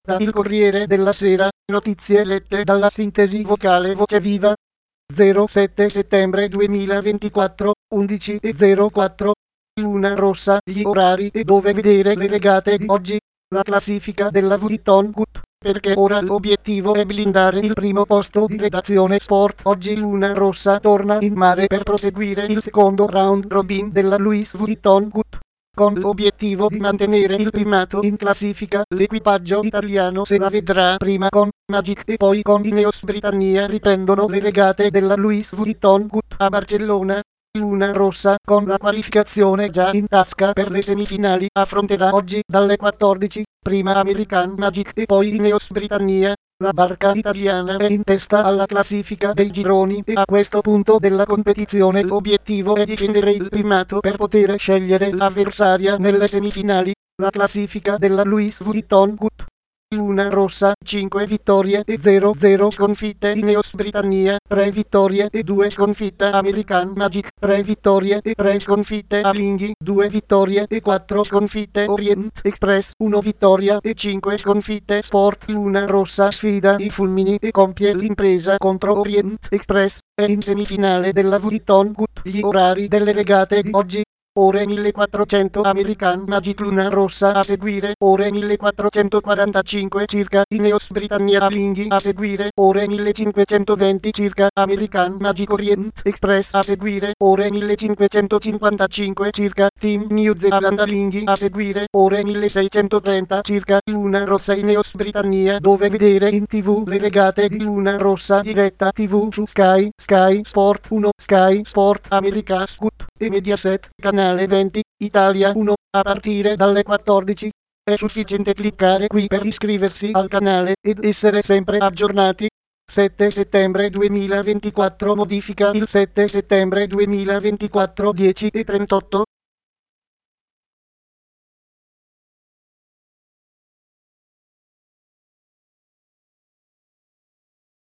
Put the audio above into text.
Da Il Corriere della Sera, notizie lette dalla sintesi vocale Voce Viva. 07 settembre 2024, 11:04. Luna rossa, gli orari e dove vedere le regate di oggi. La classifica della Vuitton Group, perché ora l'obiettivo è blindare il primo posto di redazione sport. Oggi Luna rossa torna in mare per proseguire il secondo round robin della Louis Vuitton Group. Con l'obiettivo di mantenere il primato in classifica, l'equipaggio italiano se la vedrà prima con Magic e poi con Ineos Britannia riprendono le regate della Louis Vuitton Group a Barcellona. Luna rossa, con la qualificazione già in tasca per le semifinali, affronterà oggi dalle 14, prima American Magic e poi Ineos Britannia. La barca italiana è in testa alla classifica dei gironi e a questo punto della competizione l'obiettivo è difendere il primato per poter scegliere l'avversaria nelle semifinali. La classifica della Louis Vuitton Group. Luna rossa, 5 vittorie e 0 sconfitte. Ineos Britannia, 3 vittorie e 2 sconfitte. American Magic, 3 vittorie e 3 sconfitte. Alinghi, 2 vittorie e 4 sconfitte. Orient Express, 1 vittoria e 5 sconfitte. Sport Luna rossa sfida i fulmini e compie l'impresa contro Orient Express. È in semifinale della Vuitton Group. Gli orari delle regate di oggi. Ore 1400 American Magic Luna rossa a seguire, ore 1445 circa Ineos Britannia Alinghi a seguire, ore 1520 circa American Magic Orient Express a seguire, ore 1555 circa Team New Zealand Alinghi a seguire, ore 1630 circa Luna rossa Ineos Britannia, dove vedere in TV le regate di Luna rossa diretta TV su Sky Sport 1, Sky Sport America Scoop e Mediaset Canale 20, Italia 1, a partire dalle 14. È sufficiente cliccare qui per iscriversi al canale ed essere sempre aggiornati. 7 settembre 2024 modifica il 7 settembre 2024 10:38.